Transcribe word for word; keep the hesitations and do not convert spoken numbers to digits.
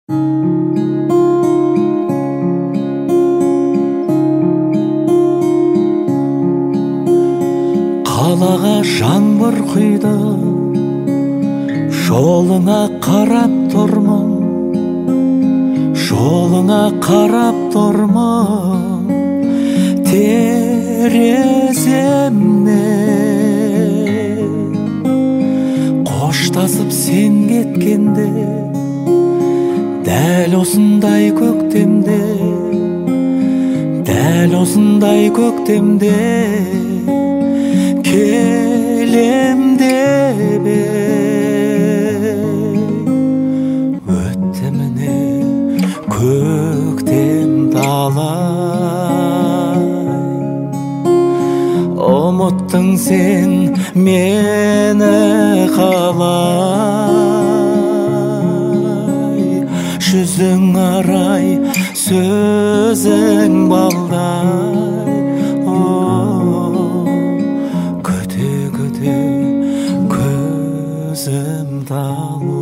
Қалаға жаңбыр құйды, жолыңа қарап тұрмын, жолыңа қарап тұрмын, тереземнен. Қоштасып сен кеткенде, дәл осындай көктемде, дәл осындай көктемде келем деп өтті міне көктем талай. Ұмыттың сен мені қалай, жүзің арай, сөзің балдай. Көте көте көзім талай.